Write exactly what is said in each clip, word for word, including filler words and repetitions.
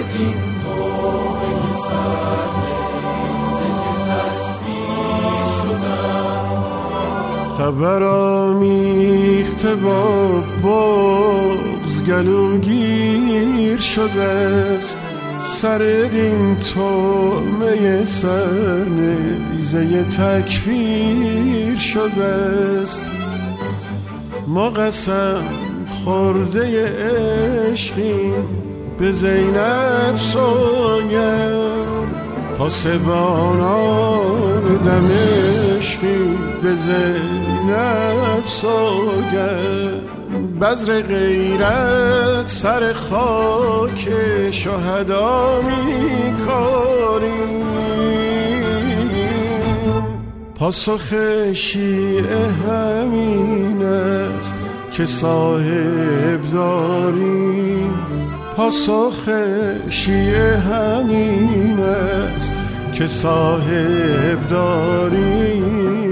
خبر آمیخته با بغض گلوگیر شده است، سر دین طعمه سر نیزه تکفیر شده است. ما قسم خورده عشقیم به زینب سوگند، پاسبانان دمشقی به زینب سوگند. بذر غیرت سر خاک شهدا می‌کاریم، پاسخ شیعه همین است که صاحب داریم. پاسخ شیعه همین است که صاحب داریم.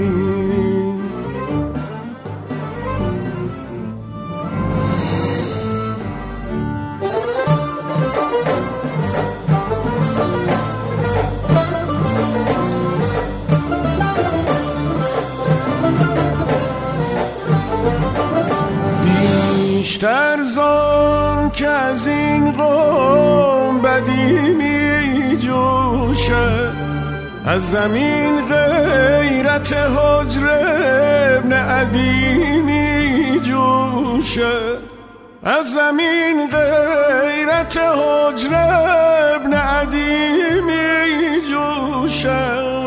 بیشتر زان که از این قوم بدی می جوشد، از زمین غیرت حجر ابن عدی می جوشد، از زمین غیرت حجر ابن عدی می جوشد.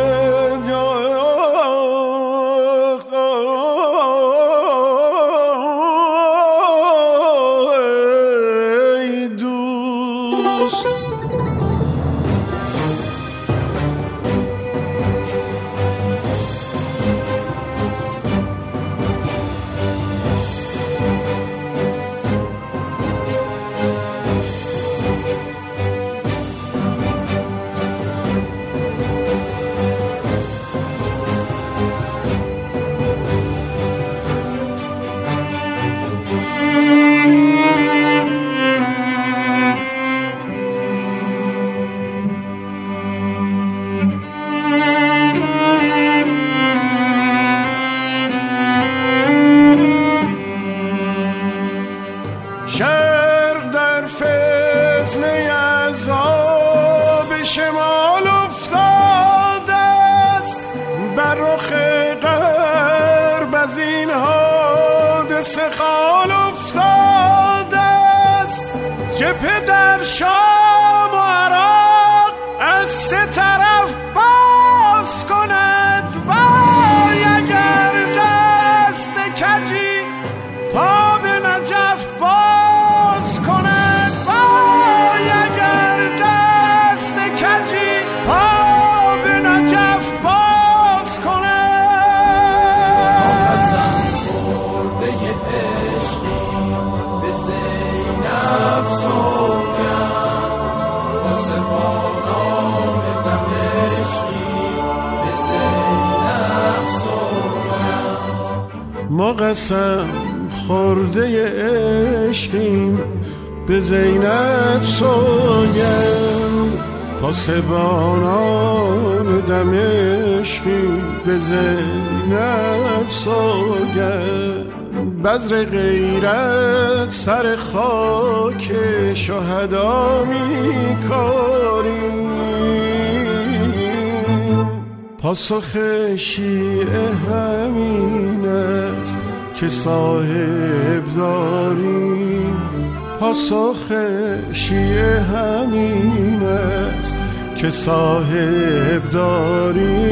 شرق در فتنه عذاب شمال افتاده است، بر رخ غرب از این حادثه خال افتاده است. جبهه در شام و عراق از سه طرف باز کند، وای اگر دست کجی پا به نجف باز کند، وای اگر دست کجی پا به نجف باز کند. قسم خورده عشقی به زینب سوگند، پاسبانان دمشقی به زینب سوگند. ما قسم خورده عشقیم به زینب سوگند، پاسبانان دمشقی به زینب سوگند. بذر غیرت سر خاک شهدا می‌کاریم، پاسخ شیعه همین است که صاحب داریم. پاسخ شیعه همین است که صاحب داریم.